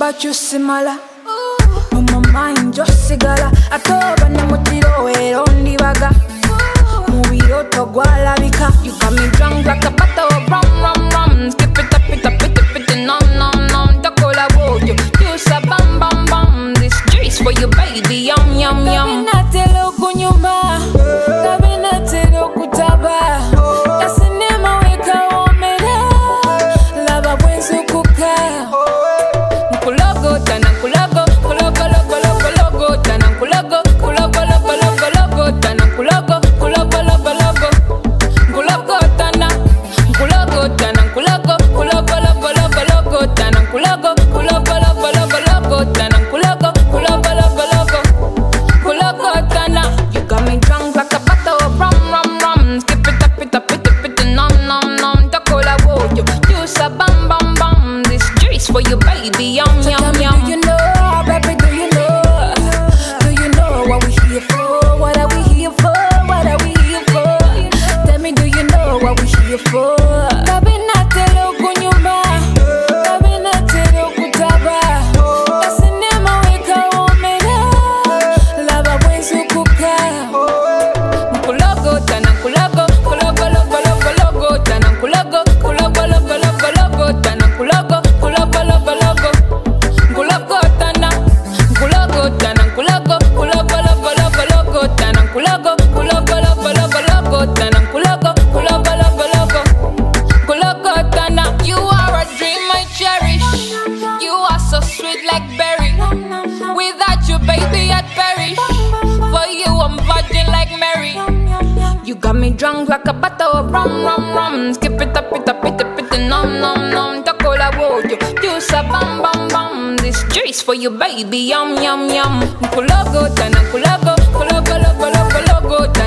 about you simala. On my mind just sigala. Atoba na mutiro erondi baga. Mubiro togwala bika. You got me drunk like a bottle of rum. Skip it up, nom nom nom. Takola woyo, you sa bam bam bam. This juice for you baby, yum yum yum. Kabinatelo kunyuma, kabinatelo kutaba. Kasinema weka omera, lava bwenzu kuka. Nkulago tana nkulago, kulago logo logo logo. Tana nkulago, kulago logo logo logo. Tana nkulago, kulago logo logo. Nkulago tana, nkulago tana nkulago, kulago logo logo logo. Tana nkulago, kulago logo logo logo. Tana nkulago, kulago logo logo. Kulago tana, you got me drunk like a bottle of rum. Skip it up, nom nom nom. Takola woyo, you sa bam bam bam. This juice for you baby, yum yum yum. Do you know, baby, do you know? Do you know what we here for? What are we here for? What are we here for? Tell me, do you know what we here for? Kabinatelo kunyuma, kabinatelo kutaba. Kasinema weka omera, lava bwenzu kuka. Nkulago tana nkulago, kulago logo logo logo. Tana nkulago, kulago logo logo logo. Tana nkulago, kulago logo logo. Nkulago tana, nkulago tana nkulago, kulago logo logo logo. Tana nkulago, kulago logo logo logo. Tana nkulago, kulago logo logo. Nkulago tana, you are a dream I cherish. You are so sweet like berry. Without you, baby, I'd perish. For you, I'm virgin like Mary. You got me drunk like a bottle of rum. Skip it up, nom nom nom. Takola woyo, you sa bam bam bam. This juice for you, baby, yum yum yum. Nkulago tana nkulago, kulago logo logo logo.